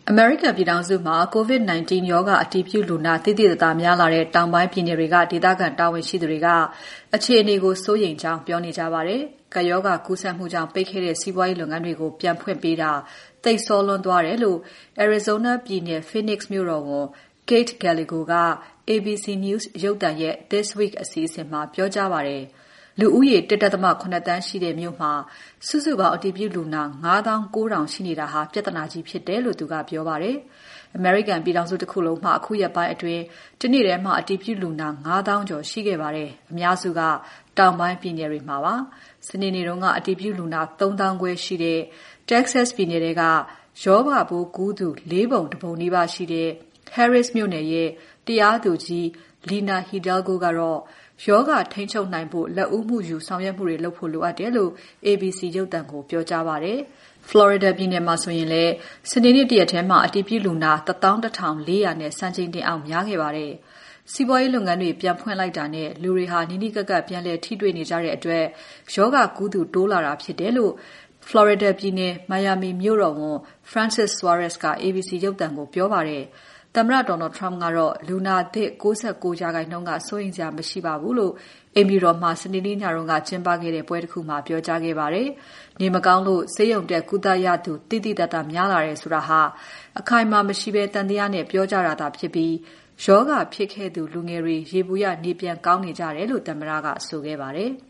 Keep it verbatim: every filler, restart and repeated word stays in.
အမေရိကန်ပြည်ထောင်စုမှာ ကိုဗစ် ၁၉ ရောဂါအတည်ပြုလူနာသိသိသာသာများလာတဲ့တောင်ပိုင်းပြည်နယ်တွေကဒေသခံတာဝန်ရှိသူတွေကအခြေအနေကိုစိုးရိမ်ကြောင်းပြောနေကြပါတယ်။ကပ်ရောဂါကူးစက်မှုကြောင့်ပိတ်ခဲ့တဲ့စီးပွားရေးလုပ်ငန်းတွေကိုပြန်ဖွင့်ပေးတာသိပ်စောလွန်းသွားတယ်လို့ Arizona ပြည်နယ် Phoenix မြို့တော်ဝန် Kate Gallego က A B C News ရုပ်သံရဲ့ This Week အစီအစဉ်မှာပြောကြားပါတယ်။လူဦးရေ ၁.၇ သန်းရှိတဲ့မြို့မှာစုစုပေါင်းအတည်ပြုလူနာ ၅သောင်း ကိုးထောင် ရှိနေတာဟာပြဿနာကြီးဖြစ်တယ်လို့သူကပြောပါတယ်။ အမေရိကန်ပြည်ထောင်စုတစ်ခုလုံးမှာအခုရက်ပိုင်းအတွင်းတနေ့ထဲမှာအတည်ပြုလူနာ ၅သောင်းကျော်ရှိခဲ့ပါတယ်။အများစုကတောင်ပိုင်းပြည်နယ်တွေမှာပါ။စနေနေ့တုန်းကအတည်ပြုလူနာ သုံးသောင်းခွဲရှိတဲ့ Texas ပြည်နယ်ထဲကရောဂါပိုးကူးသူလေးပုံတစ်ပုံနီးပါးရှိတဲ့ Harris မြို့နယ်ရဲ့တရားသူကြီး Lina Hidalgo ကတော့ရောဂါထိန်းချုပ်နိုင်ဖို့လက်ဦးမှုယူဆောင်ရွက်မှုတွေလုပ်ဖို့လိုအပ်တယ်လို့ A B C ရုပ်သံကိုပြောကြားပါတယ်။ Florida ပြည်နယ်မှာဆိုရင်လည်းစနေနေ့တရက်ထဲမှာအတည်ပြုလူနာ တစ်သောင်း တစ်ထောင် လေးရာ နဲ့စံချိန်တင်အောင်များခဲ့ပါတယ်။စီးပွားရေးလုပ်ငန်းတွေပြန်ဖွင့်လိုက်တာနဲ့လူတွေဟာနီးနီးကပ်ကပ်ပြန်လည်ထိတွေ့နေကြတဲ့အတွက်ရောဂါကူးသူတိုးလာတာဖြစ်တယ်လို့ Florida ပြည်နယ် Miami မြို့တော်ဝန် Francis Suarez က A B C ရုပ်သံကိုပြောပါတယ်။သမ္မတ Donald Trump ကတော့လူနာသစ် ၉၉ ရာခိုင်နှုန်းကစိုးရိမ်စရာမရှိပါဘူးလို့အိမ်ဖြူတော်မှာစနေနေ့ညကကျင်းပခဲ့တဲ့ပွဲတစ်ခုမှာပြောကြားခဲ့ပါတယ်။နေမကောင်းလို့ဆေးရုံတက်ကုသရသူတိတိတတ်တာများလာတယ်ဆိုတာဟာအခိုင်အမာမရှိဘဲတန်တရားနဲ့ပြောကြတာသာဖြစ်ပြီးရောဂါဖြစ်ခဲ့သူလူငယ်တွေရေဘူးရနေပြန်ကောင်းနေကြတယ်လို့သမ္မတကဆိုခဲ့ပါတယ်။